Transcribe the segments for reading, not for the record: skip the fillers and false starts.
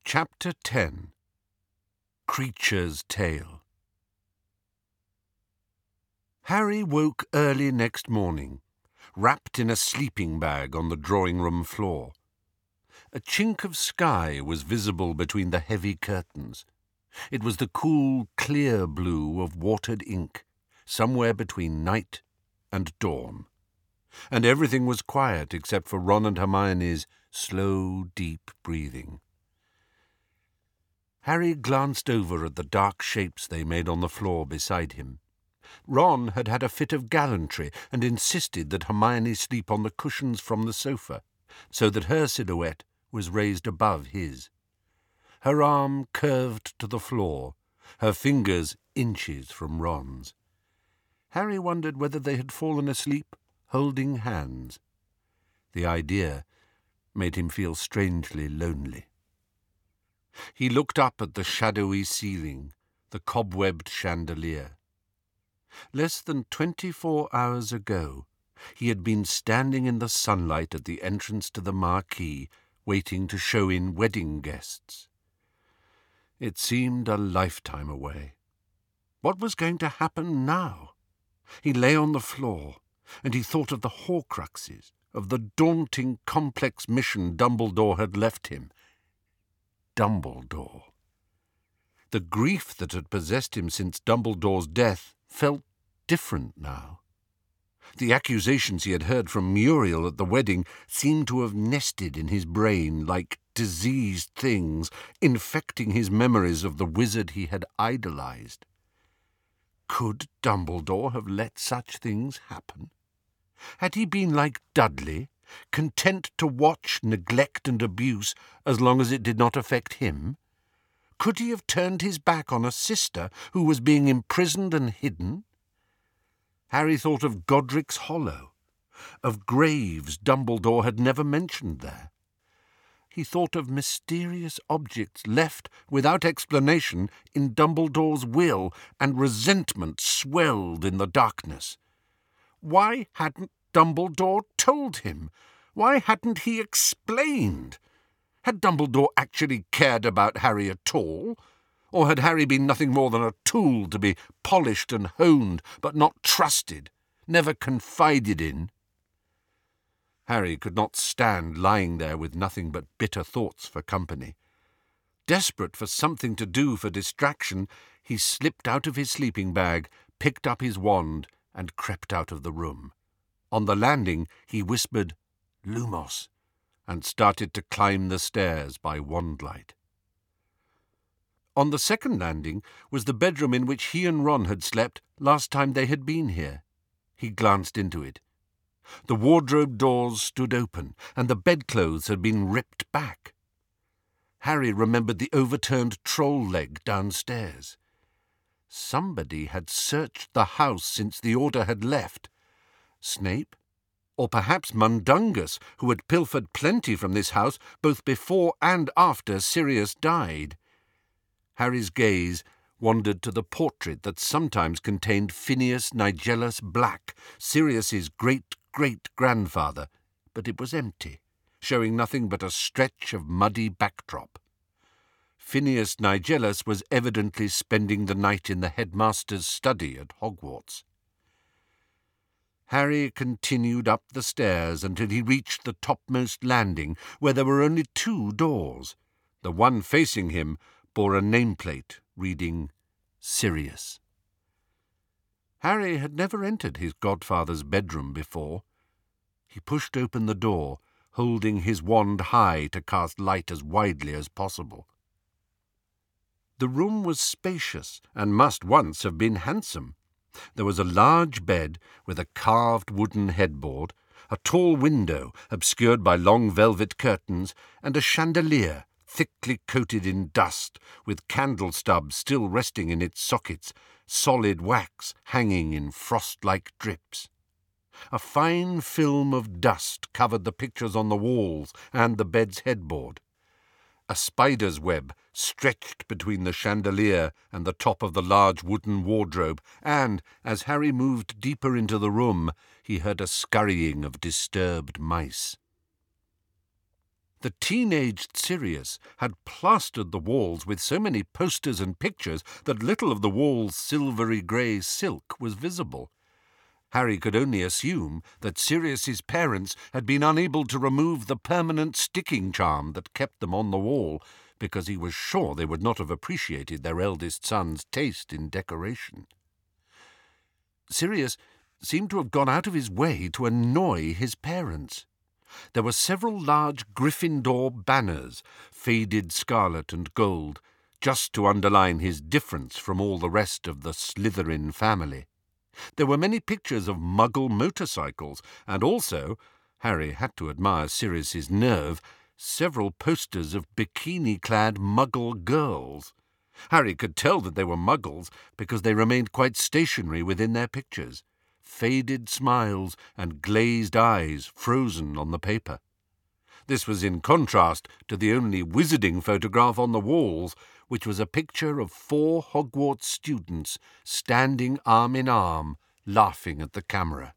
Chapter 10. Creature's Tale. Harry woke early next morning, wrapped in a sleeping bag on the drawing-room floor. A chink of sky was visible between the heavy curtains. It was the cool, clear blue of watered ink, somewhere between night and dawn. And everything was quiet except for Ron and Hermione's slow, deep breathing. Harry glanced over at the dark shapes they made on the floor beside him. Ron had had a fit of gallantry and insisted that Hermione sleep on the cushions from the sofa, so that her silhouette was raised above his. Her arm curved to the floor, her fingers inches from Ron's. Harry wondered whether they had fallen asleep holding hands. The idea made him feel strangely lonely. He looked up at the shadowy ceiling, the cobwebbed chandelier. Less than 24 hours ago, he had been standing in the sunlight at the entrance to the marquee, waiting to show in wedding guests. It seemed a lifetime away. What was going to happen now? He lay on the floor, and he thought of the Horcruxes, of the daunting, complex mission Dumbledore had left him. Dumbledore. The grief that had possessed him since Dumbledore's death felt different now. The accusations he had heard from Muriel at the wedding seemed to have nested in his brain like diseased things, infecting his memories of the wizard he had idolized. Could Dumbledore have let such things happen? Had he been like Dudley, content to watch neglect and abuse as long as it did not affect him? Could he have turned his back on a sister who was being imprisoned and hidden? Harry thought of Godric's Hollow, of graves Dumbledore had never mentioned there. He thought of mysterious objects left without explanation in Dumbledore's will, and resentment swelled in the darkness. Why hadn't Dumbledore told him? Why hadn't he explained? Had Dumbledore actually cared about Harry at all? Or had Harry been nothing more than a tool to be polished and honed, but not trusted, never confided in? Harry could not stand lying there with nothing but bitter thoughts for company. Desperate for something to do for distraction, he slipped out of his sleeping bag, picked up his wand, and crept out of the room. On the landing, he whispered, "Lumos," and started to climb the stairs by wandlight. On the second landing was the bedroom in which he and Ron had slept last time they had been here. He glanced into it. The wardrobe doors stood open, and the bedclothes had been ripped back. Harry remembered the overturned troll leg downstairs. Somebody had searched the house since the Order had left. Snape? Or perhaps Mundungus, who had pilfered plenty from this house both before and after Sirius died. Harry's gaze wandered to the portrait that sometimes contained Phineas Nigellus Black, Sirius's great-great-grandfather, but it was empty, showing nothing but a stretch of muddy backdrop. Phineas Nigellus was evidently spending the night in the headmaster's study at Hogwarts. Harry continued up the stairs until he reached the topmost landing, where there were only 2 doors. The one facing him bore a nameplate reading Sirius. Harry had never entered his godfather's bedroom before. He pushed open the door, holding his wand high to cast light as widely as possible. The room was spacious and must once have been handsome. There was a large bed with a carved wooden headboard, a tall window obscured by long velvet curtains, and a chandelier thickly coated in dust, with candle stubs still resting in its sockets, solid wax hanging in frost-like drips. A fine film of dust covered the pictures on the walls and the bed's headboard. A spider's web stretched between the chandelier and the top of the large wooden wardrobe, and, as Harry moved deeper into the room, he heard a scurrying of disturbed mice. The teenaged Sirius had plastered the walls with so many posters and pictures that little of the wall's silvery grey silk was visible. Harry could only assume that Sirius's parents had been unable to remove the permanent sticking charm that kept them on the wall, because he was sure they would not have appreciated their eldest son's taste in decoration. Sirius seemed to have gone out of his way to annoy his parents. There were several large Gryffindor banners, faded scarlet and gold, just to underline his difference from all the rest of the Slytherin family. There were many pictures of Muggle motorcycles, and also, Harry had to admire Sirius's nerve, several posters of bikini-clad Muggle girls. Harry could tell that they were Muggles because they remained quite stationary within their pictures, faded smiles and glazed eyes frozen on the paper. This was in contrast to the only wizarding photograph on the walls, which was a picture of 4 Hogwarts students standing arm in arm, laughing at the camera.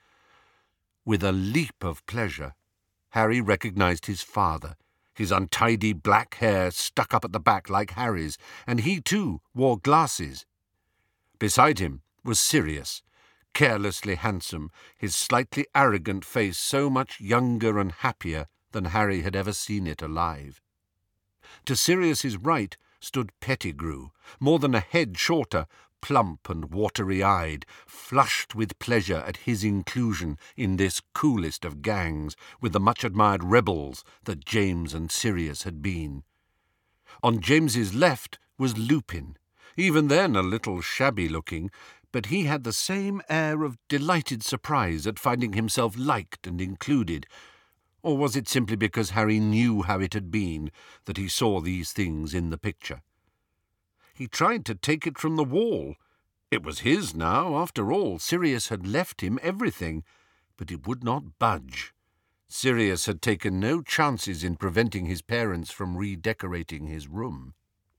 With a leap of pleasure, Harry recognized his father, his untidy black hair stuck up at the back like Harry's, and he too wore glasses. Beside him was Sirius, carelessly handsome, his slightly arrogant face so much younger and happier than Harry had ever seen it alive. To Sirius's right stood Pettigrew, more than a head shorter, plump and watery-eyed, flushed with pleasure at his inclusion in this coolest of gangs, with the much-admired rebels that James and Sirius had been. On James's left was Lupin, even then a little shabby-looking, but he had the same air of delighted surprise at finding himself liked and included. Or was it simply because Harry knew how it had been that he saw these things in the picture? He tried to take it from the wall. It was his now, after all. Sirius had left him everything, but it would not budge. Sirius had taken no chances in preventing his parents from redecorating his room.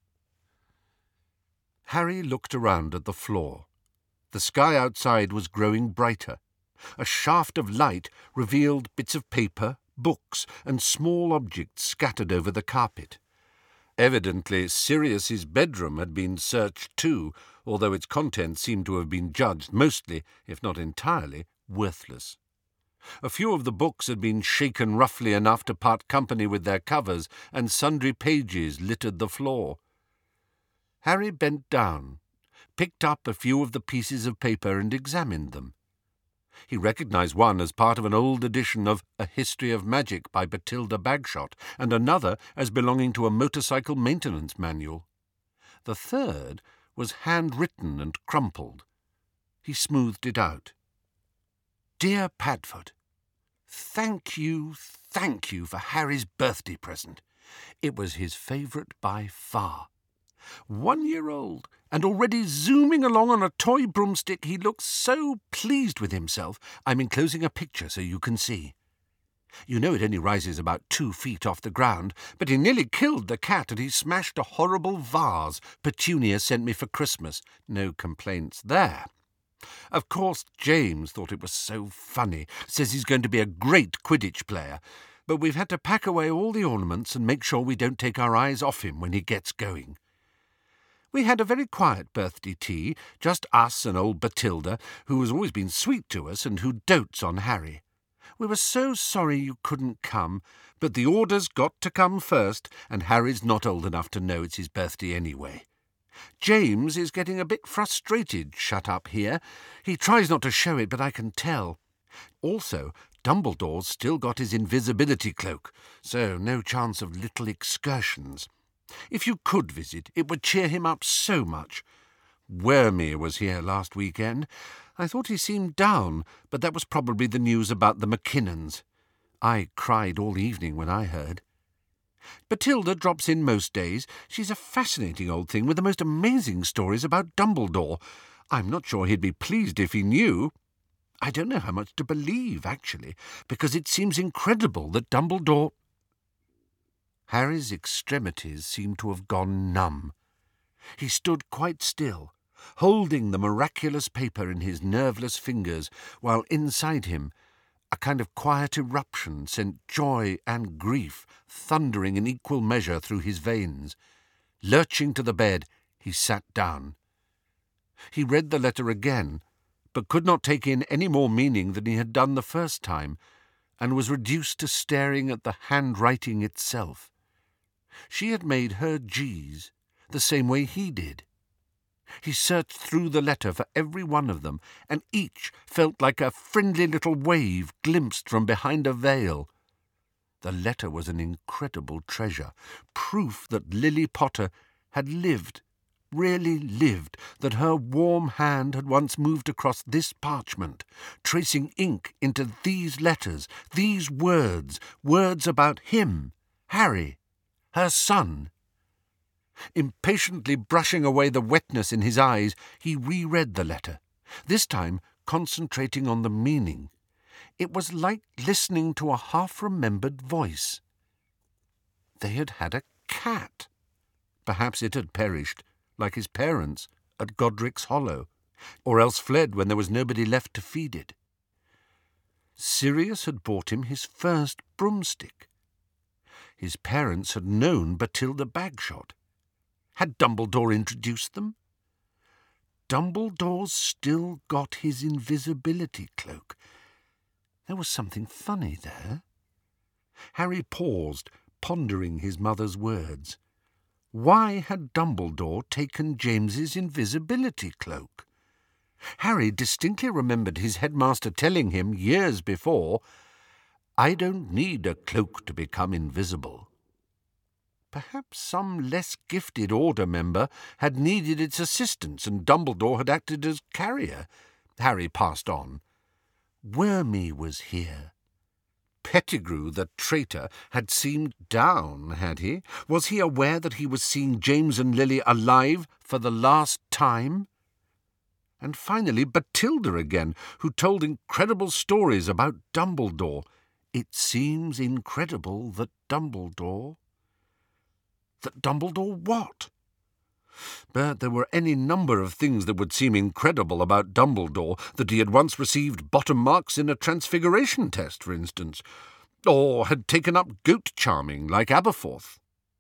Harry looked around at the floor. The sky outside was growing brighter. A shaft of light revealed bits of paper, books, and small objects scattered over the carpet. Evidently, Sirius's bedroom had been searched too, although its contents seemed to have been judged mostly, if not entirely, worthless. A few of the books had been shaken roughly enough to part company with their covers, and sundry pages littered the floor. Harry bent down, picked up a few of the pieces of paper and examined them. He recognized one as part of an old edition of A History of Magic by Bathilda Bagshot, and another as belonging to a motorcycle maintenance manual. The third was handwritten and crumpled. He smoothed it out. Dear Padfoot, thank you for Harry's birthday present. It was his favourite by far. 1 year old, and already zooming along on a toy broomstick, he looks so pleased with himself. I'm enclosing a picture so you can see. You know it only rises about 2 feet off the ground, but he nearly killed the cat, and he smashed a horrible vase Petunia sent me for Christmas. No complaints there. Of course, James thought it was so funny, says he's going to be a great Quidditch player, but we've had to pack away all the ornaments and make sure we don't take our eyes off him when he gets going. We had a very quiet birthday tea, just us and old Bathilda, who has always been sweet to us and who dotes on Harry. We were so sorry you couldn't come, but the orders got to come first, and Harry's not old enough to know it's his birthday anyway. James is getting a bit frustrated shut up here. He tries not to show it, but I can tell. Also, Dumbledore's still got his invisibility cloak, so no chance of little excursions. If you could visit, it would cheer him up so much. Wormy was here last weekend. I thought he seemed down, but that was probably the news about the Mackinnons. I cried all evening when I heard. Bathilda drops in most days. She's a fascinating old thing with the most amazing stories about Dumbledore. I'm not sure he'd be pleased if he knew. I don't know how much to believe, actually, because it seems incredible that Dumbledore... Harry's extremities seemed to have gone numb. He stood quite still, holding the miraculous paper in his nerveless fingers, while inside him A kind of quiet eruption sent joy and grief thundering in equal measure through his veins. Lurching to the bed, he sat down. He read the letter again, but could not take in any more meaning than he had done the first time, and was reduced to staring at the handwriting itself. She had made her G's the same way he did. He searched through the letter for every one of them, and each felt like a friendly little wave glimpsed from behind a veil. The letter was an incredible treasure, proof that Lily Potter had lived, really lived, that her warm hand had once moved across this parchment, tracing ink into these letters, these words, words about him, Harry, her son. Impatiently brushing away the wetness in his eyes, he reread the letter, this time concentrating on the meaning. It was like listening to a half-remembered voice. They had had a cat. Perhaps it had perished, like his parents, at Godric's Hollow, or else fled when there was nobody left to feed it. Sirius had bought him his first broomstick. His parents had known Bathilda Bagshot. Had Dumbledore introduced them? Dumbledore's still got his invisibility cloak. There was something funny there. Harry paused, pondering his mother's words. Why had Dumbledore taken James's invisibility cloak? Harry distinctly remembered his headmaster telling him years before, "I don't need a cloak to become invisible." Perhaps some less gifted Order member had needed its assistance and Dumbledore had acted as carrier. Harry passed on. Wormy was here. Pettigrew, the traitor, had seemed down, had he? Was he aware that he was seeing James and Lily alive for the last time? And finally Bathilda again, who told incredible stories about Dumbledore. It seems incredible that Dumbledore... That Dumbledore what? But there were any number of things that would seem incredible about Dumbledore, that he had once received bottom marks in a transfiguration test, for instance, or had taken up goat charming like Aberforth.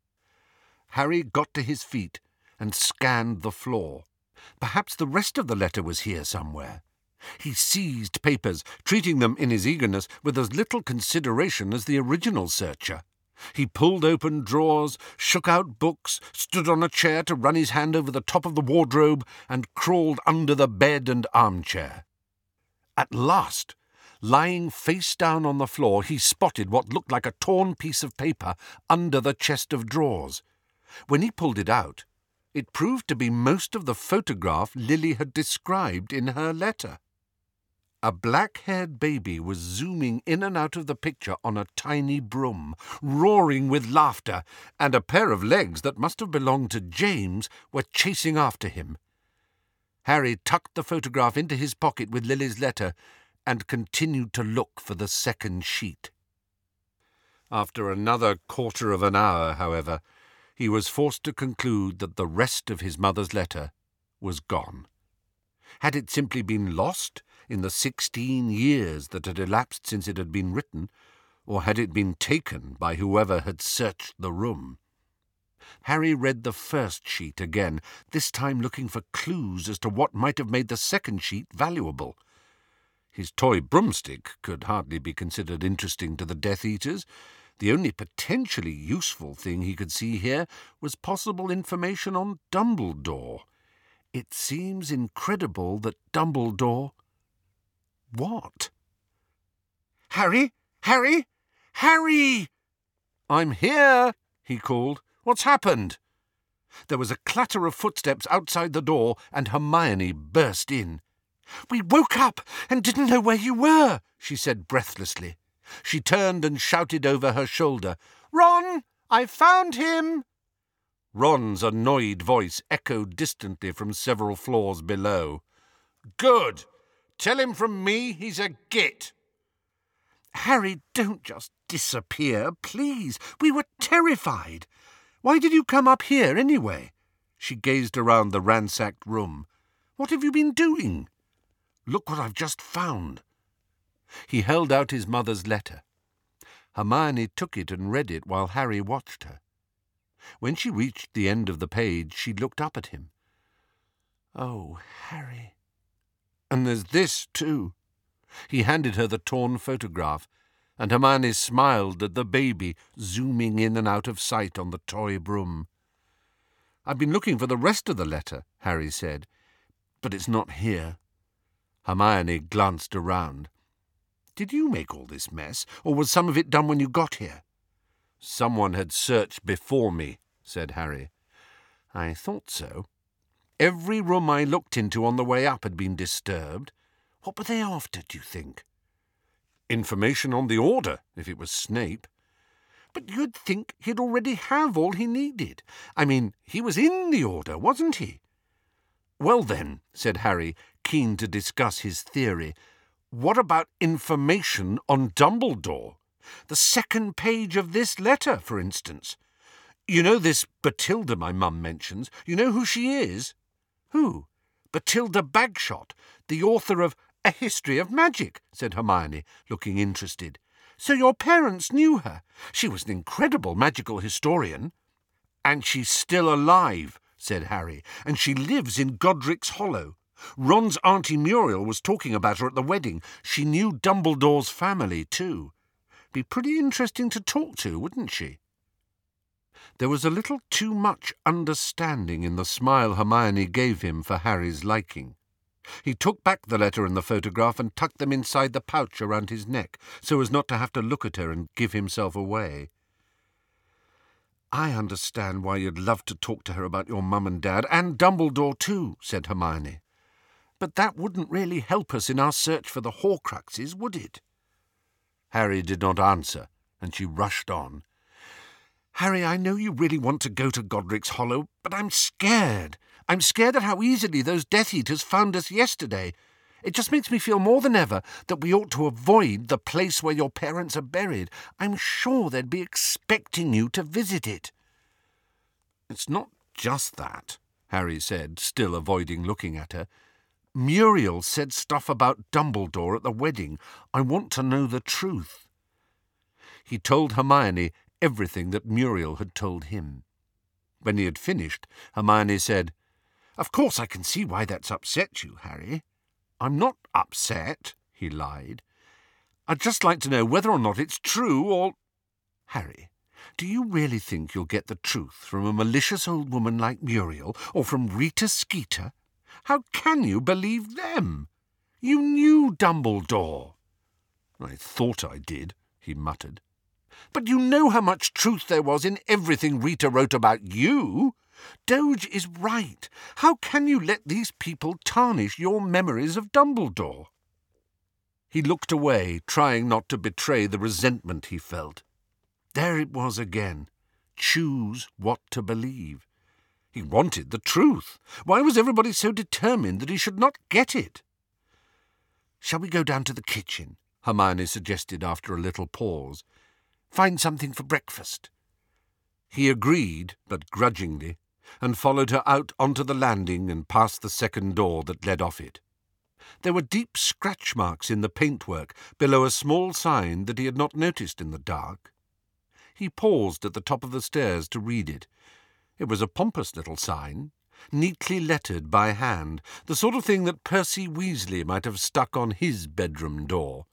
Harry got to his feet and scanned the floor. Perhaps the rest of the letter was here somewhere. He seized papers, treating them in his eagerness with as little consideration as the original searcher. He pulled open drawers, shook out books, stood on a chair to run his hand over the top of the wardrobe, and crawled under the bed and armchair. At last, lying face down on the floor, he spotted what looked like a torn piece of paper under the chest of drawers. When he pulled it out, it proved to be most of the photograph Lily had described in her letter. A black-haired baby was zooming in and out of the picture on a tiny broom, roaring with laughter, and a pair of legs that must have belonged to James were chasing after him. Harry tucked the photograph into his pocket with Lily's letter and continued to look for the second sheet. After another quarter of an hour, however, he was forced to conclude that the rest of his mother's letter was gone. Had it simply been lost in the 16 years that had elapsed since it had been written, or had it been taken by whoever had searched the room? Harry read the first sheet again, this time looking for clues as to what might have made the second sheet valuable. His toy broomstick could hardly be considered interesting to the Death Eaters. The only potentially useful thing he could see here was possible information on Dumbledore. It seems incredible that Dumbledore... What? Harry? Harry? Harry! I'm here, he called. What's happened? There was a clatter of footsteps outside the door, and Hermione burst in. We woke up and didn't know where you were, she said breathlessly. She turned and shouted over her shoulder, Ron, I found him! Ron's annoyed voice echoed distantly from several floors below. Good! Tell him from me he's a git. Harry, don't just disappear, please. We were terrified. Why did you come up here anyway? She gazed around the ransacked room. What have you been doing? Look what I've just found. He held out his mother's letter. Hermione took it and read it while Harry watched her. When she reached the end of the page, she looked up at him. "Oh, Harry. And there's this, too." He handed her the torn photograph, and Hermione smiled at the baby zooming in and out of sight on the toy broom. "I've been looking for the rest of the letter," Harry said, "but it's not here." Hermione glanced around. "Did you make all this mess, or was some of it done when you got here?" "Someone had searched before me," said Harry. "I thought so. Every room I looked into on the way up had been disturbed. What were they after, do you think?" "Information on the Order, if it was Snape." "But you'd think he'd already have all he needed. I mean, he was in the Order, wasn't he?" "Well then," said Harry, keen to discuss his theory, "what about information on Dumbledore? The second page of this letter, for instance. You know this Bathilda my mum mentions? You know who she is?" "Who?" "Bathilda Bagshot, the author of A History of Magic," said Hermione, looking interested. "So your parents knew her. She was an incredible magical historian." "And she's still alive," said Harry, "and she lives in Godric's Hollow. Ron's Auntie Muriel was talking about her at the wedding. She knew Dumbledore's family, too. Be pretty interesting to talk to, wouldn't she?" There was a little too much understanding in the smile Hermione gave him for Harry's liking. He took back the letter and the photograph and tucked them inside the pouch around his neck, so as not to have to look at her and give himself away. "I understand why you'd love to talk to her about your mum and dad, and Dumbledore too," said Hermione. "But that wouldn't really help us in our search for the Horcruxes, would it?" Harry did not answer, and she rushed on. "Harry, I know you really want to go to Godric's Hollow, but I'm scared. I'm scared at how easily those Death Eaters found us yesterday. It just makes me feel more than ever that we ought to avoid the place where your parents are buried. I'm sure they'd be expecting you to visit it." "It's not just that," Harry said, still avoiding looking at her. "Muriel said stuff about Dumbledore at the wedding. I want to know the truth." He told Hermione everything that Muriel had told him. When he had finished, Hermione said, "Of course I can see why that's upset you, Harry." "I'm not upset," he lied. "I'd just like to know whether or not it's true, or—" "Harry, do you really think you'll get the truth from a malicious old woman like Muriel, or from Rita Skeeter? How can you believe them? You knew Dumbledore." "I thought I did," he muttered. "But you know how much truth there was in everything Rita wrote about you. Doge is right. How can you let these people tarnish your memories of Dumbledore?" He looked away, trying not to betray the resentment he felt. There it was again. Choose what to believe. He wanted the truth. Why was everybody so determined that he should not get it? "Shall we go down to the kitchen?" Hermione suggested after a little pause. "Find something for breakfast." He agreed, but grudgingly, and followed her out onto the landing and past the second door that led off it. There were deep scratch marks in the paintwork below a small sign that he had not noticed in the dark. He paused at the top of the stairs to read it. It was a pompous little sign, neatly lettered by hand, the sort of thing that Percy Weasley might have stuck on his bedroom door.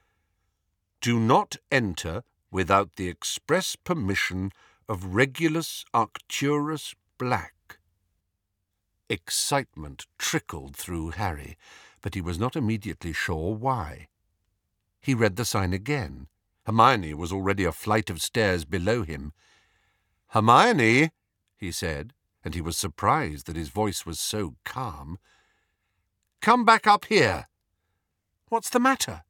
"Do not enter without the express permission of Regulus Arcturus Black." Excitement trickled through Harry, but he was not immediately sure why. He read the sign again. Hermione was already a flight of stairs below him. "Hermione," he said, and he was surprised that his voice was so calm. "Come back up here." "What's the matter?"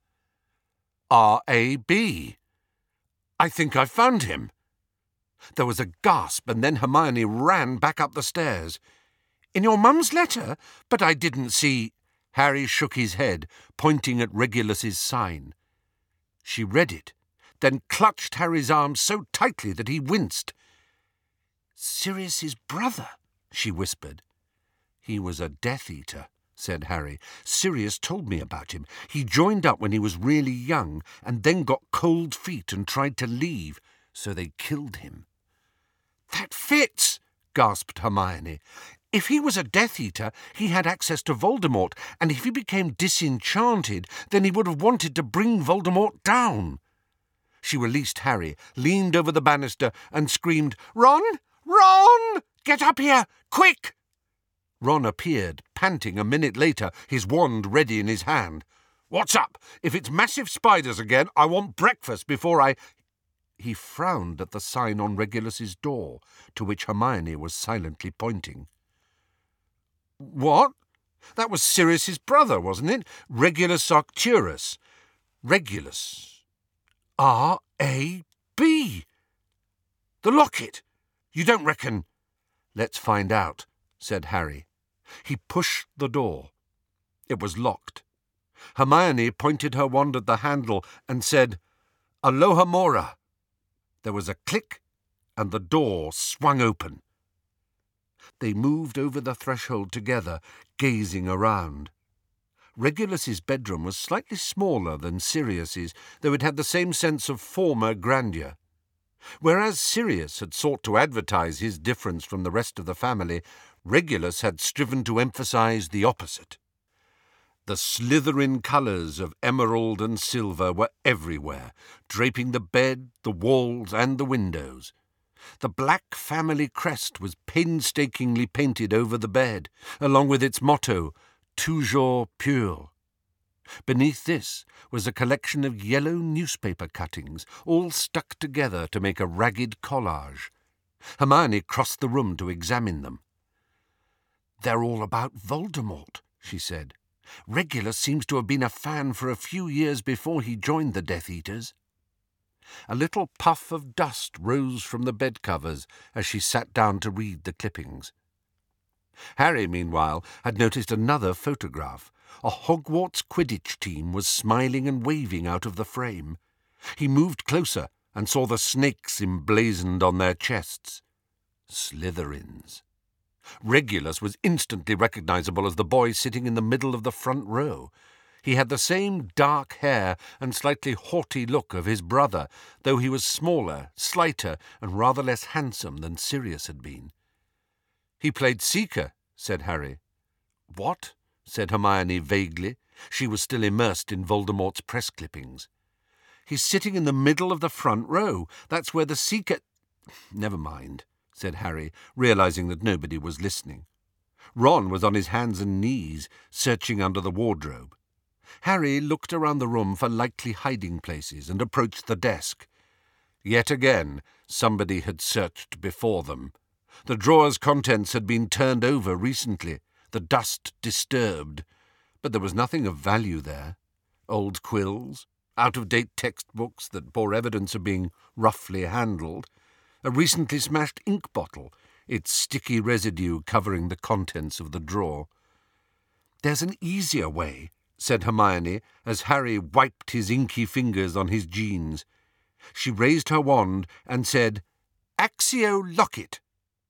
"R.A.B. I think I've found him." There was a gasp, and then Hermione ran back up the stairs. "In your mum's letter? But I didn't see—" Harry shook his head, pointing at Regulus's sign. She read it, then clutched Harry's arm so tightly that he winced. "Sirius's brother," she whispered. "He was a Death Eater," said Harry. "Sirius told me about him. He joined up when he was really young and then got cold feet and tried to leave, so they killed him." "That fits!" gasped Hermione. "If he was a Death Eater, he had access to Voldemort, and if he became disenchanted, then he would have wanted to bring Voldemort down." She released Harry, leaned over the banister, and screamed, "Ron! Ron! Get up here! Quick!" Ron appeared, panting a minute later, his wand ready in his hand. "What's up? If it's massive spiders again, I want breakfast before I—" He frowned at the sign on Regulus's door, to which Hermione was silently pointing. "What? That was Sirius's brother, wasn't it? Regulus Arcturus. Regulus. R-A-B. The locket! You don't reckon—" "Let's find out," said Harry. He pushed the door. It was locked. Hermione pointed her wand at the handle and said, "Alohomora." There was a click, and the door swung open. They moved over the threshold together, gazing around. Regulus's bedroom was slightly smaller than Sirius's, though it had the same sense of former grandeur. Whereas Sirius had sought to advertise his difference from the rest of the family, Regulus had striven to emphasize the opposite. The Slytherin colours of emerald and silver were everywhere, draping the bed, the walls, and the windows. The black family crest was painstakingly painted over the bed, along with its motto, "Toujours pur." Beneath this was a collection of yellow newspaper cuttings, all stuck together to make a ragged collage. Hermione crossed the room to examine them. "They're all about Voldemort," she said. "Regulus seems to have been a fan for a few years before he joined the Death Eaters." A little puff of dust rose from the bed-covers as she sat down to read the clippings. Harry, meanwhile, had noticed another photograph. A Hogwarts Quidditch team was smiling and waving out of the frame. He moved closer and saw the snakes emblazoned on their chests. Slytherins. Regulus was instantly recognizable as the boy sitting in the middle of the front row. He had the same dark hair and slightly haughty look of his brother, though he was smaller, slighter, and rather less handsome than Sirius had been. "He played Seeker," said Harry. "What?" said Hermione vaguely. She was still immersed in Voldemort's press clippings. "He's sitting in the middle of the front row. That's where the Seeker—" "Never mind," said Harry, realizing that nobody was listening. Ron was on his hands and knees, searching under the wardrobe. Harry looked around the room for likely hiding places and approached the desk. Yet again, somebody had searched before them. The drawer's contents had been turned over recently, the dust disturbed, but there was nothing of value there. Old quills, out-of-date textbooks that bore evidence of being roughly handled, a recently smashed ink bottle, its sticky residue covering the contents of the drawer. "There's an easier way," said Hermione, as Harry wiped his inky fingers on his jeans. She raised her wand and said, "Accio Locket."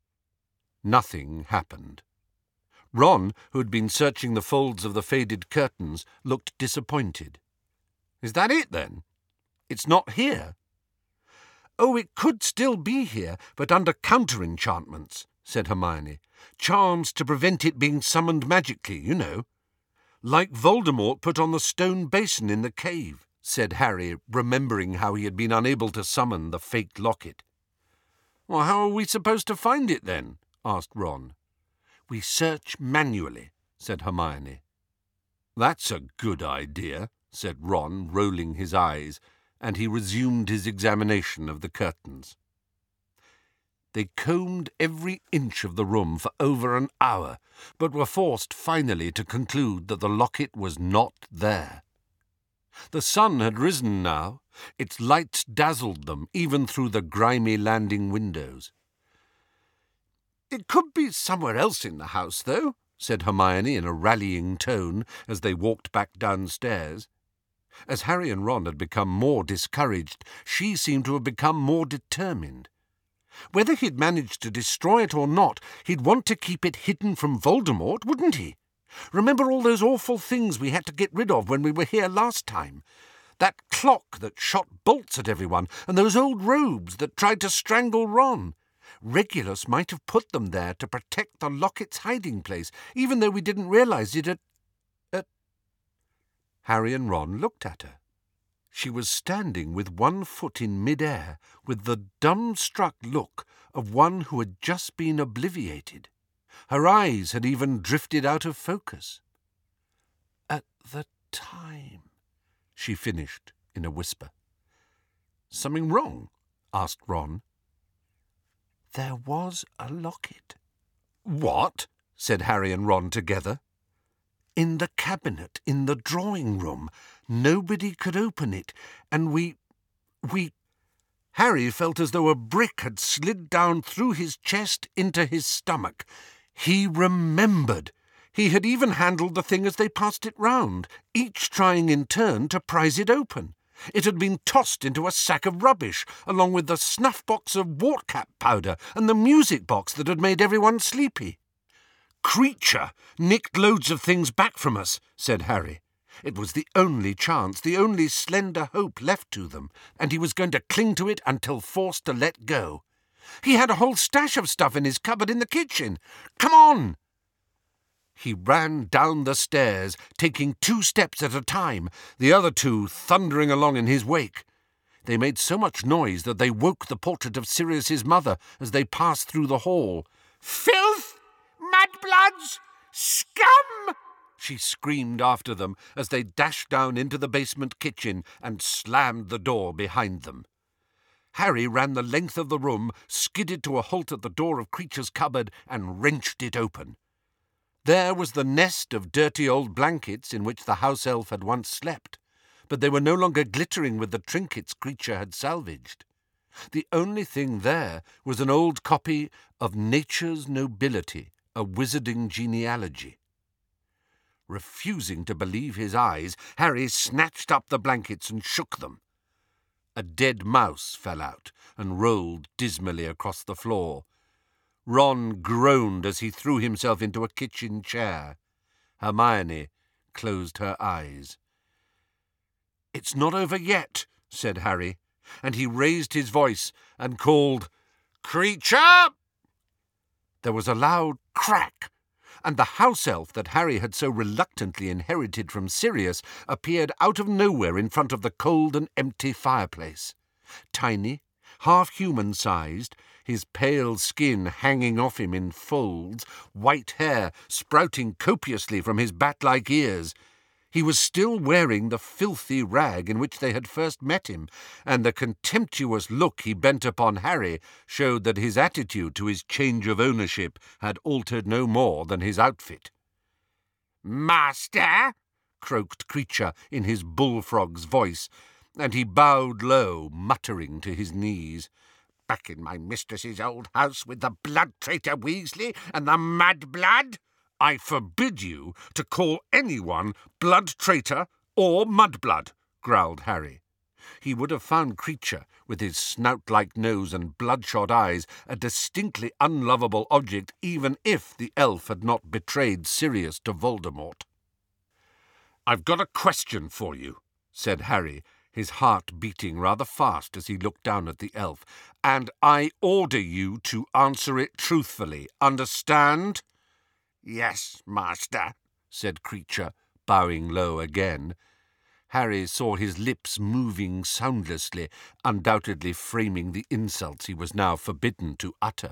Nothing happened. Ron, who had been searching the folds of the faded curtains, looked disappointed. "Is that it, then? It's not here?" "Oh, it could still be here, but under counter-enchantments," said Hermione. "Charms to prevent it being summoned magically, you know." "Like Voldemort put on the stone basin in the cave," said Harry, remembering how he had been unable to summon the fake locket. "Well, how are we supposed to find it, then?" asked Ron. "We search manually," said Hermione. "That's a good idea," said Ron, rolling his eyes, and he resumed his examination of the curtains. They combed every inch of the room for over an hour, but were forced finally to conclude that the locket was not there. The sun had risen now. Its lights dazzled them, even through the grimy landing windows. "It could be somewhere else in the house, though," said Hermione in a rallying tone as they walked back downstairs. As Harry and Ron had become more discouraged, she seemed to have become more determined. Whether he'd managed to destroy it or not, he'd want to keep it hidden from Voldemort, wouldn't he? Remember all those awful things we had to get rid of when we were here last time? That clock that shot bolts at everyone, and those old robes that tried to strangle Ron. Regulus might have put them there to protect the locket's hiding place, even though we didn't realise it at... Harry and Ron looked at her. She was standing with one foot in mid-air, with the dumbstruck look of one who had just been obliviated. Her eyes had even drifted out of focus. "At the time," she finished in a whisper. "Something wrong?" asked Ron. "There was a locket." "What?" said Harry and Ron together. "In the cabinet in the drawing room. Nobody could open it, and we... Harry felt as though a brick had slid down through his chest into his stomach. He remembered. He had even handled the thing as they passed it round, each trying in turn to prise it open. It had been tossed into a sack of rubbish, along with the snuff-box of Wartcap powder and the music box that had made everyone sleepy. "Creature nicked loads of things back from us," said Harry. It was the only chance, the only slender hope left to them, and he was going to cling to it until forced to let go. He had a whole stash of stuff in his cupboard in the kitchen. "Come on!" He ran down the stairs, taking 2 steps at a time, the other 2 thundering along in his wake. They made so much noise that they woke the portrait of Sirius's mother as they passed through the hall. "Filth! Mudbloods! Scum!" she screamed after them as they dashed down into the basement kitchen and slammed the door behind them. Harry ran the length of the room, skidded to a halt at the door of Creature's cupboard and wrenched it open. There was the nest of dirty old blankets in which the house elf had once slept, but they were no longer glittering with the trinkets Creature had salvaged. The only thing there was an old copy of Nature's Nobility, a Wizarding Genealogy. Refusing to believe his eyes, Harry snatched up the blankets and shook them. A dead mouse fell out and rolled dismally across the floor. Ron groaned as he threw himself into a kitchen chair. Hermione closed her eyes. "It's not over yet," said Harry, and he raised his voice and called, "Creature!" There was a loud crack, and the house elf that Harry had so reluctantly inherited from Sirius appeared out of nowhere in front of the cold and empty fireplace. Tiny, half-human-sized, his pale skin hanging off him in folds, white hair sprouting copiously from his bat-like ears. He was still wearing the filthy rag in which they had first met him, and the contemptuous look he bent upon Harry showed that his attitude to his change of ownership had altered no more than his outfit. "Master!" croaked Creature in his bullfrog's voice, and he bowed low, muttering to his knees. "Back in my mistress's old house with the blood-traitor Weasley and the mud-blood? I forbid you to call anyone blood-traitor or mudblood," growled Harry. He would have found Creature, with his snout-like nose and bloodshot eyes, a distinctly unlovable object even if the elf had not betrayed Sirius to Voldemort. "I've got a question for you," said Harry, his heart beating rather fast as he looked down at the elf, "and I order you to answer it truthfully. Understand?" "Yes, master," said Creature, bowing low again. Harry saw his lips moving soundlessly, undoubtedly framing the insults he was now forbidden to utter.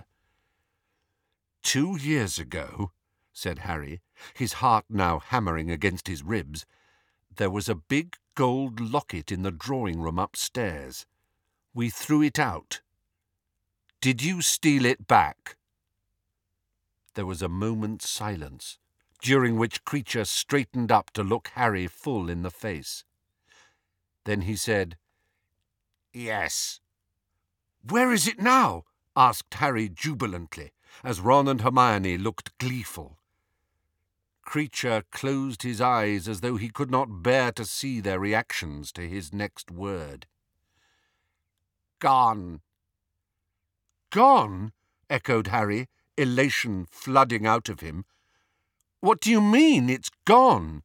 "2 years ago," said Harry, his heart now hammering against his ribs, "there was a big gold locket in the drawing-room upstairs. We threw it out. Did you steal it back?" There was a moment's silence, during which Creature straightened up to look Harry full in the face. Then he said, "Yes." "Where is it now?" asked Harry jubilantly, as Ron and Hermione looked gleeful. Creature closed his eyes as though he could not bear to see their reactions to his next word. "Gone." "Gone?" echoed Harry, elation flooding out of him. What do you mean, it's gone?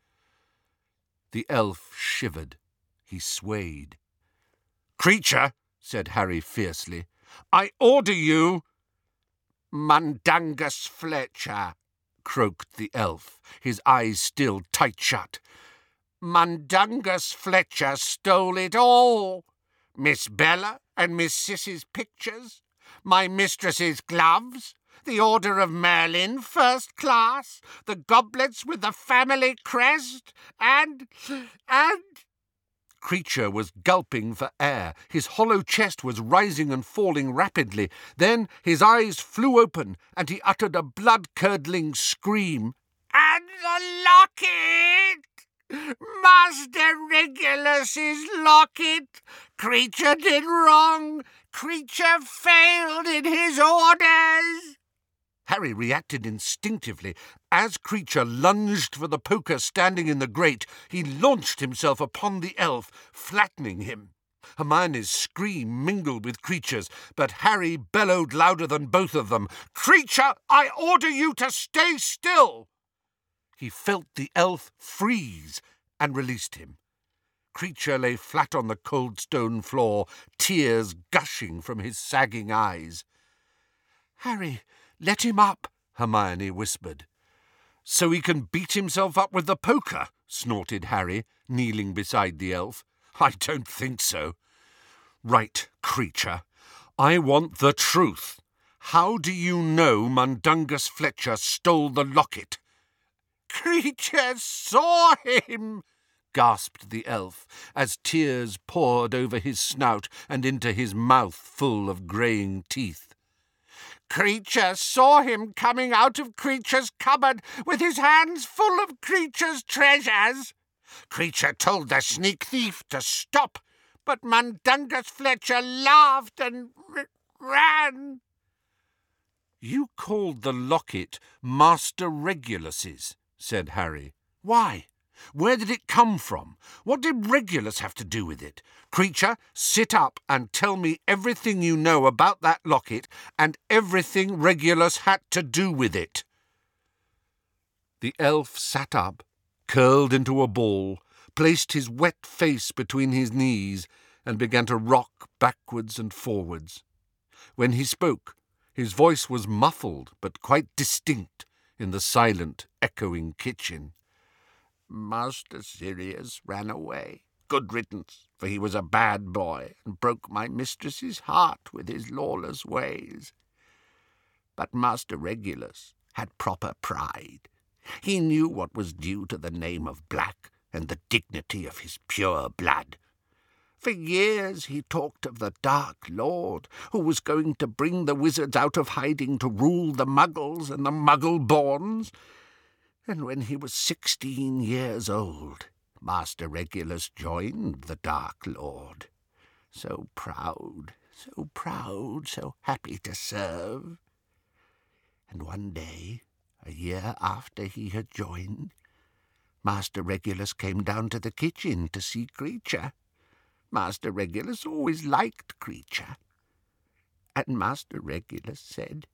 The elf shivered. He swayed. "Creature," said Harry fiercely, "I order you—" "Mundungus Fletcher," croaked the elf, his eyes still tight shut. "Mundungus Fletcher stole it all. Miss Bella and Miss Sissy's pictures, my mistress's gloves, the Order of Merlin, first class, the goblets with the family crest, and... Creature was gulping for air. His hollow chest was rising and falling rapidly. Then his eyes flew open, and he uttered a blood-curdling scream. "And the locket! Master Regulus's locket! Creature did wrong! Creature failed in his orders!" Harry reacted instinctively. As Creature lunged for the poker standing in the grate, he launched himself upon the elf, flattening him. Hermione's scream mingled with Creature's, but Harry bellowed louder than both of them. "Creature, I order you to stay still!" He felt the elf freeze and released him. Creature lay flat on the cold stone floor, tears gushing from his sagging eyes. "Harry, let him up," Hermione whispered. "So he can beat himself up with the poker," snorted Harry, kneeling beside the elf. "I don't think so." "Right, Creature. I want the truth. How do you know Mundungus Fletcher stole the locket?" "Creature saw him," gasped the elf, as tears poured over his snout and into his mouth full of greying teeth. "Creature saw him coming out of Creature's cupboard with his hands full of Creature's treasures. Creature told the sneak thief to stop, but Mundungus Fletcher laughed and ran." "You called the locket Master Regulus's," said Harry. "Why? Where did it come from? What did Regulus have to do with it? Creature, sit up and tell me everything you know about that locket and everything Regulus had to do with it." The elf sat up, curled into a ball, placed his wet face between his knees, and began to rock backwards and forwards. When he spoke, his voice was muffled but quite distinct in the silent, echoing kitchen. "Master Sirius ran away. Good riddance, for he was a bad boy and broke my mistress's heart with his lawless ways. But Master Regulus had proper pride. He knew what was due to the name of Black and the dignity of his pure blood. For years he talked of the Dark Lord, who was going to bring the wizards out of hiding to rule the Muggles and the Muggle-borns. And when he was 16 years old, Master Regulus joined the Dark Lord. So proud, so happy to serve. And one day, a year after he had joined, Master Regulus came down to the kitchen to see Creature. Master Regulus always liked Creature. And Master Regulus said,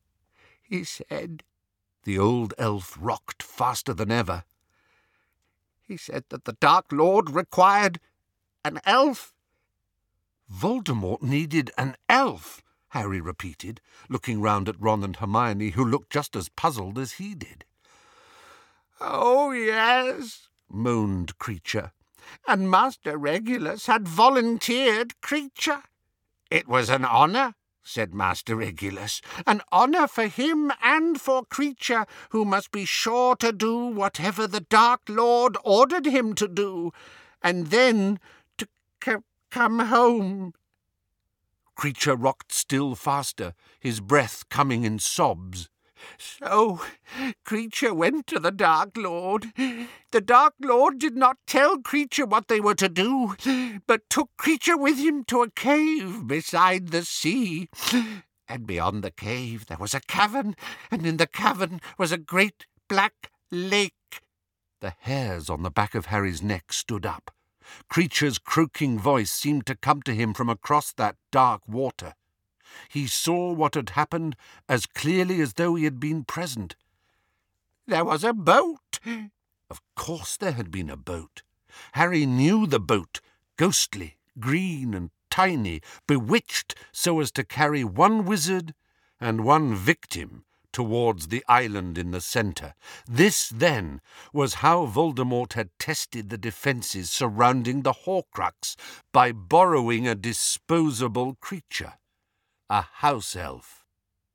the old elf rocked faster than ever. He said that the Dark Lord required an elf." "Voldemort needed an elf," Harry repeated, looking round at Ron and Hermione, who looked just as puzzled as he did. "Oh, yes," moaned Creature, "and Master Regulus had volunteered Creature. It was an honour, said Master Regulus, an honour for him and for Creature, who must be sure to do whatever the Dark Lord ordered him to do, and then to come home." Creature rocked still faster, his breath coming in sobs. "So Creature went to the Dark Lord. The Dark Lord did not tell Creature what they were to do, but took Creature with him to a cave beside the sea. And beyond the cave there was a cavern, and in the cavern was a great black lake." The hairs on the back of Harry's neck stood up. Creature's croaking voice seemed to come to him from across that dark water. He saw what had happened as clearly as though he had been present. There was a boat. Of course there had been a boat. Harry knew the boat, ghostly, green and tiny, bewitched so as to carry one wizard and one victim towards the island in the centre. This, then, was how Voldemort had tested the defences surrounding the Horcrux by borrowing a disposable creature, a house elf.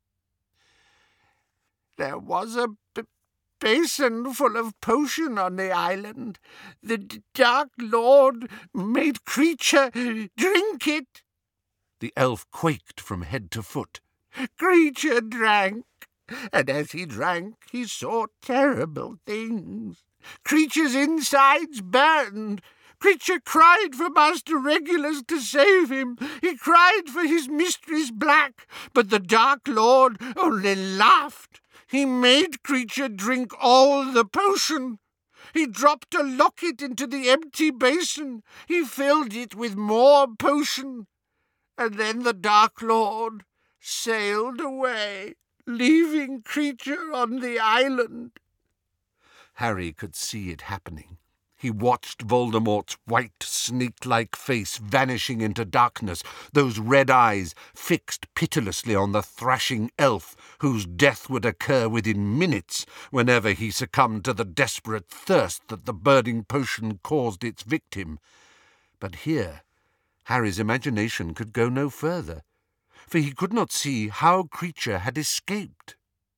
There was a basin full of potion on the island. The Dark Lord made Kreacher drink it. The elf quaked from head to foot. Kreacher drank, and as he drank he saw terrible things. Kreacher's insides burned. Kreacher cried for Master Regulus to save him. He cried for his mistress Black, but the Dark Lord only laughed. He made Kreacher drink all the potion. He dropped a locket into the empty basin. He filled it with more potion. And then the Dark Lord sailed away, leaving Kreacher on the island. Harry could see it happening. He watched Voldemort's white, snake-like face vanishing into darkness, those red eyes fixed pitilessly on the thrashing elf, whose death would occur within minutes whenever he succumbed to the desperate thirst that the burning potion caused its victim. But here Harry's imagination could go no further, for he could not see how Kreacher had escaped.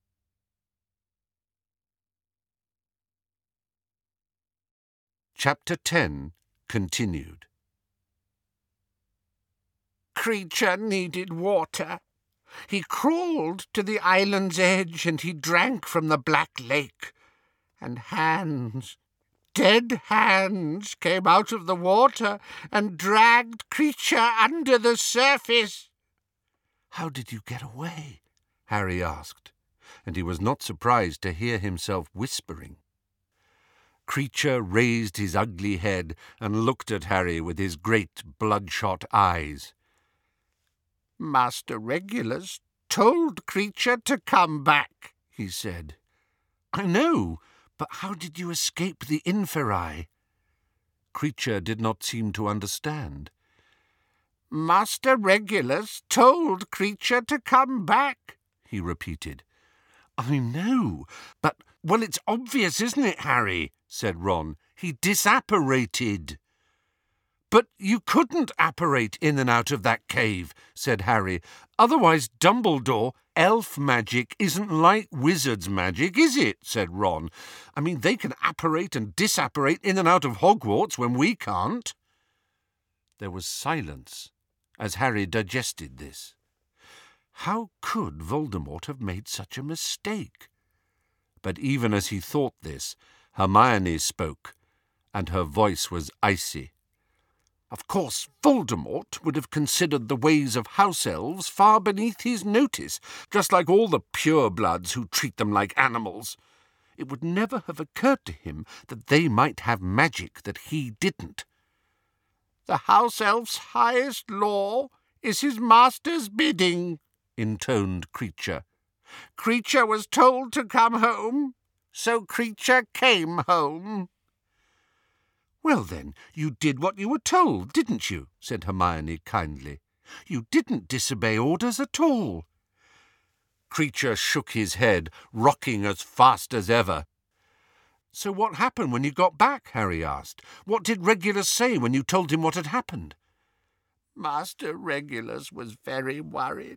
Chapter 10 continued. Kreacher needed water. He crawled to the island's edge and he drank from the Black Lake. And hands, dead hands, came out of the water and dragged Kreacher under the surface. How did you get away? Harry asked, and he was not surprised to hear himself whispering. Kreacher raised his ugly head and looked at Harry with his great bloodshot eyes. Master Regulus told Kreacher to come back, he said. I know, but how did you escape the Inferi? Kreacher did not seem to understand. Master Regulus told Kreacher to come back, he repeated. I know, but, well, it's obvious, isn't it, Harry? Said Ron. He disapparated. But you couldn't apparate in and out of that cave, said Harry. Otherwise Dumbledore, elf magic isn't like wizard's magic, is it? Said Ron. I mean, they can apparate and disapparate in and out of Hogwarts when we can't. There was silence as Harry digested this. How could Voldemort have made such a mistake? But even as he thought this, Hermione spoke, and her voice was icy. Of course, Voldemort would have considered the ways of house elves far beneath his notice, just like all the purebloods who treat them like animals. It would never have occurred to him that they might have magic that he didn't. The house elf's highest law is his master's bidding, intoned Kreacher. Kreacher was told to come home, so Kreacher came home. Well, then, you did what you were told, didn't you? Said Hermione kindly. You didn't disobey orders at all. Kreacher shook his head, rocking as fast as ever. So what happened when you got back? Harry asked. What did Regulus say when you told him what had happened? Master Regulus was very worried,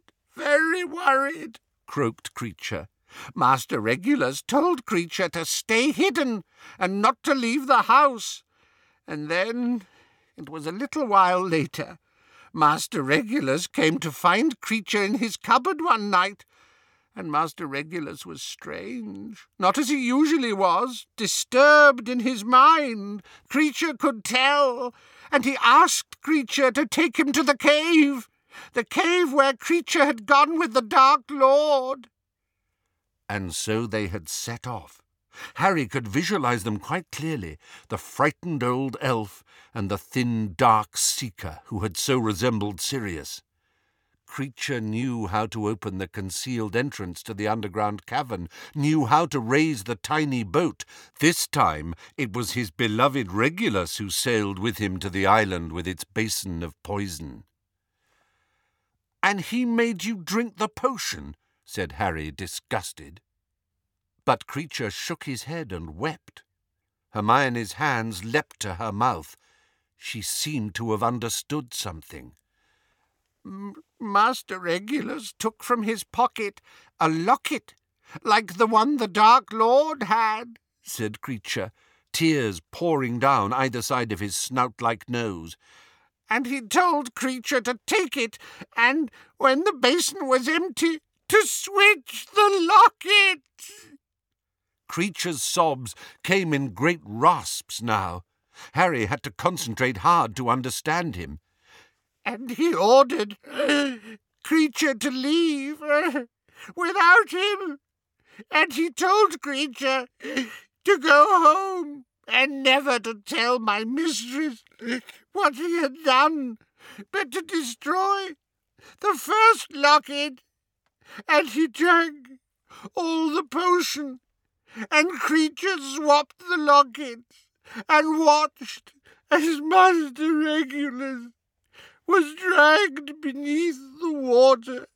croaked Kreacher. Master Regulus told Kreacher to stay hidden and not to leave the house. And then, it was a little while later, Master Regulus came to find Kreacher in his cupboard one night, and Master Regulus was strange, not as he usually was, disturbed in his mind. Kreacher could tell, and he asked Kreacher to take him to the cave where Kreacher had gone with the Dark Lord. And so they had set off. Harry could visualize them quite clearly, the frightened old elf and the thin, dark seeker who had so resembled Sirius. Kreacher knew how to open the concealed entrance to the underground cavern, knew how to raise the tiny boat. This time it was his beloved Regulus who sailed with him to the island with its basin of poison. "And he made you drink the potion," said Harry, disgusted. But Kreacher shook his head and wept. Hermione's hands leapt to her mouth. She seemed to have understood something. "Master Regulus took from his pocket a locket, like the one the Dark Lord had," said Kreacher, tears pouring down either side of his snout-like nose. "And he told Kreacher to take it, and when the basin was empty, to switch the locket." Kreacher's sobs came in great rasps now. Harry had to concentrate hard to understand him. "And he ordered Kreacher to leave without him. And he told Kreacher to go home and never to tell my mistress what he had done, but to destroy the first locket. And he drank all the potion, and Kreacher swapped the lockets and watched as Master Regulus was dragged beneath the water.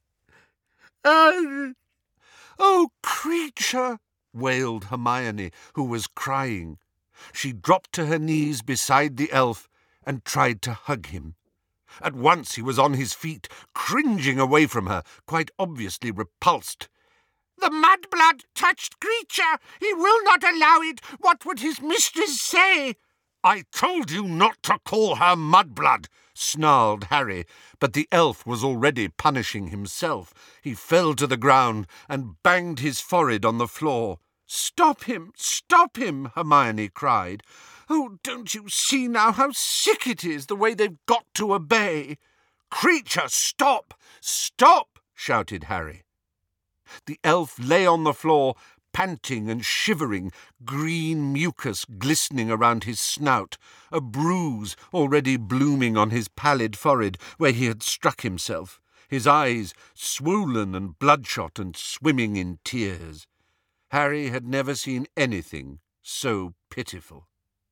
And—" "Oh, Kreacher!" wailed Hermione, who was crying. She dropped to her knees beside the elf and tried to hug him. At once he was on his feet, cringing away from her, quite obviously repulsed. "The mudblood touched Kreacher! He will not allow it! What would his mistress say?" "I told you not to call her mudblood," snarled Harry, but the elf was already punishing himself. He fell to the ground and banged his forehead on the floor. "Stop him! Stop him!" Hermione cried. "Oh, don't you see now how sick it is, the way they've got to obey?" "Kreacher, stop! Stop!" shouted Harry. The elf lay on the floor, panting and shivering, green mucus glistening around his snout, a bruise already blooming on his pallid forehead where he had struck himself, his eyes swollen and bloodshot and swimming in tears. Harry had never seen anything so pitiful.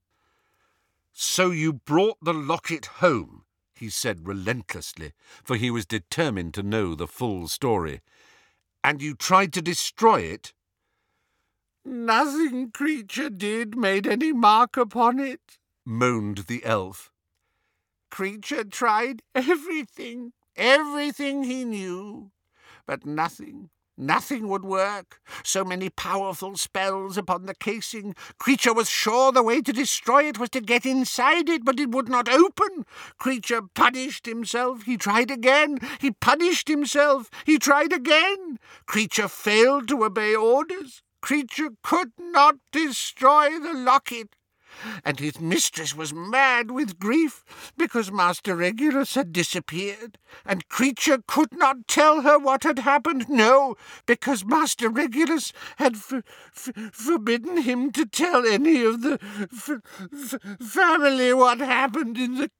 "So you brought the locket home," he said relentlessly, for he was determined to know the full story. "And you tried to destroy it?" "Nothing Kreacher did made any mark upon it," moaned the elf. "Kreacher tried everything he knew, but nothing would work. So many powerful spells upon the casing. Kreacher was sure the way to destroy it was to get inside it, but it would not open. Kreacher punished himself. He tried again. He punished himself. He tried again. Kreacher failed to obey orders. Kreacher could not destroy the locket. And his mistress was mad with grief because Master Regulus had disappeared, and Kreacher could not tell her what had happened. No, because Master Regulus had forbidden him to tell any of the family what happened in the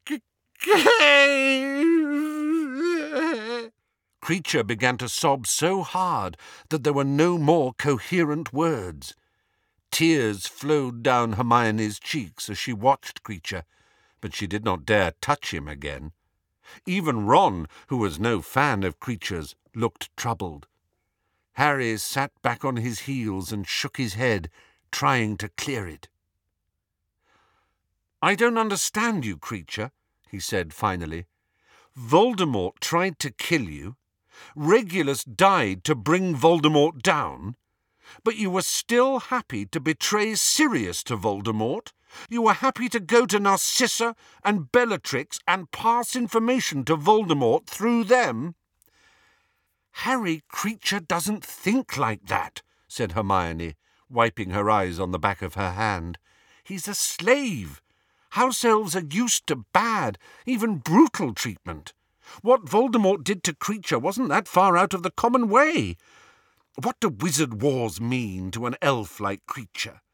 cave." Kreacher began to sob so hard that there were no more coherent words. Tears flowed down Hermione's cheeks as she watched Kreacher, but she did not dare touch him again. Even Ron, who was no fan of Kreacher's, looked troubled. Harry sat back on his heels and shook his head, trying to clear it. "I don't understand you, Kreacher," he said finally. "Voldemort tried to kill you. Regulus died to bring Voldemort down. But you were still happy to betray Sirius to Voldemort. You were happy to go to Narcissa and Bellatrix and pass information to Voldemort through them." "Harry, Kreacher doesn't think like that," said Hermione, wiping her eyes on the back of her hand. "He's a slave. House elves are used to bad, even brutal treatment. What Voldemort did to Kreacher wasn't that far out of the common way. What do wizard wars mean to an elf like Kreacher?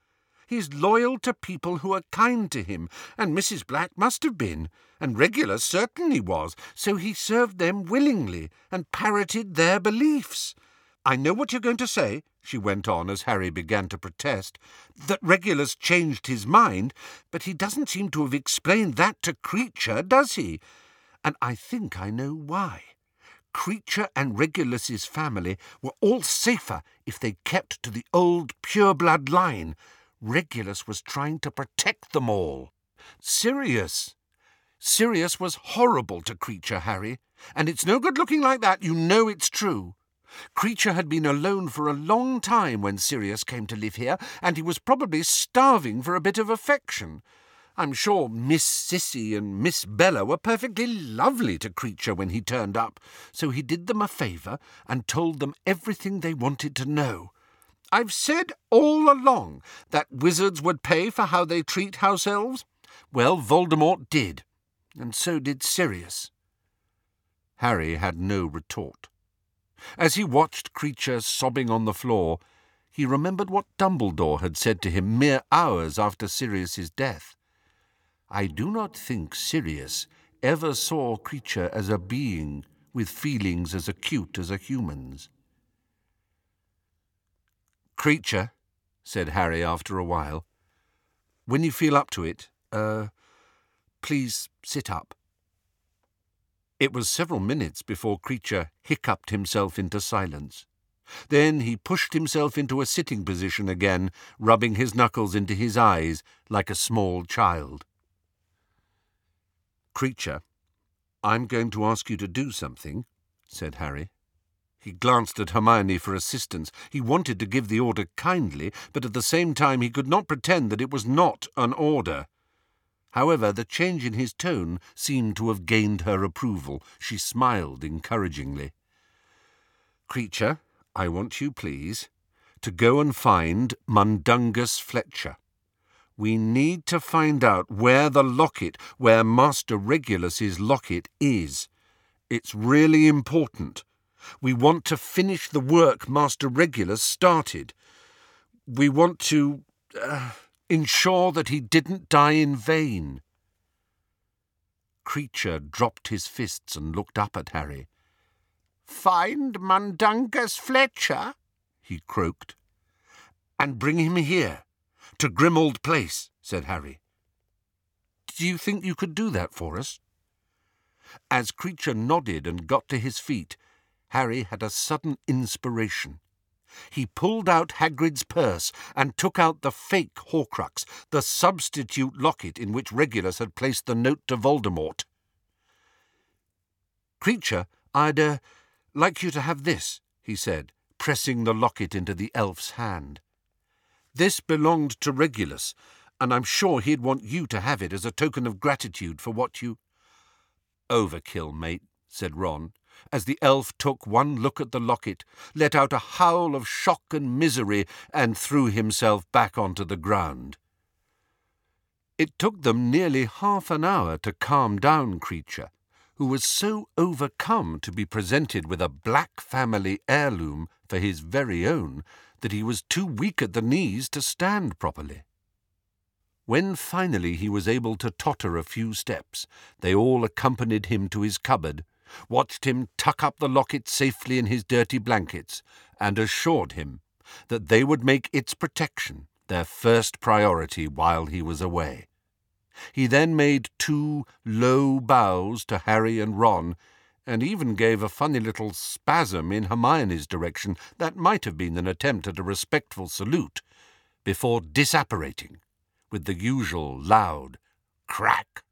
He's loyal to people who are kind to him, and Mrs. Black must have been, and Regulus certainly was, so he served them willingly and parroted their beliefs. I know what you're going to say," she went on as Harry began to protest, "that Regulus changed his mind, but he doesn't seem to have explained that to Kreacher, does he? And I think I know why. Kreacher and Regulus's family were all safer if they kept to the old pure-blood line. Regulus was trying to protect them all. Sirius was horrible to Kreacher, Harry, and it's no good looking like that. You know it's true. Kreacher had been alone for a long time when Sirius came to live here, and he was probably starving for a bit of affection. I'm sure Miss Sissy and Miss Bella were perfectly lovely to Kreacher when he turned up, so he did them a favour and told them everything they wanted to know. I've said all along that wizards would pay for how they treat house elves. Well, Voldemort did, and so did Sirius." Harry had no retort. As he watched Kreacher sobbing on the floor, he remembered what Dumbledore had said to him mere hours after Sirius's death. "I do not think Sirius ever saw Kreacher as a being with feelings as acute as a human's." "Kreacher," said Harry after a while, "when you feel up to it, please sit up." It was several minutes before Kreacher hiccuped himself into silence. Then he pushed himself into a sitting position again, rubbing his knuckles into his eyes like a small child. "Kreacher, I'm going to ask you to do something," said Harry. He glanced at Hermione for assistance. He wanted to give the order kindly, but at the same time he could not pretend that it was not an order. However, the change in his tone seemed to have gained her approval. She smiled encouragingly. "Kreacher, I want you, please, to go and find Mundungus Fletcher. We need to find out where the locket, where Master Regulus's locket is. It's really important. We want to finish the work Master Regulus started. We want to ensure that he didn't die in vain." Kreacher dropped his fists and looked up at Harry. "Find Mundungus Fletcher?" he croaked. "And bring him here, to Grimmauld Place," said Harry. "Do you think you could do that for us?" As Kreacher nodded and got to his feet, Harry had a sudden inspiration. He pulled out Hagrid's purse and took out the fake Horcrux, the substitute locket in which Regulus had placed the note to Voldemort. "Kreacher, I'd like you to have this," he said, pressing the locket into the elf's hand. "This belonged to Regulus, and I'm sure he'd want you to have it as a token of gratitude for what you—" "Overkill, mate," said Ron, as the elf took one look at the locket, let out a howl of shock and misery, and threw himself back onto the ground. It took them nearly half an hour to calm down Kreacher, who was so overcome to be presented with a Black family heirloom for his very own that he was too weak at the knees to stand properly. When finally he was able to totter a few steps, they all accompanied him to his cupboard, watched him tuck up the locket safely in his dirty blankets, and assured him that they would make its protection their first priority while he was away. He then made 2 low bows to Harry and Ron, and even gave a funny little spasm in Hermione's direction that might have been an attempt at a respectful salute, before disapparating with the usual loud crack.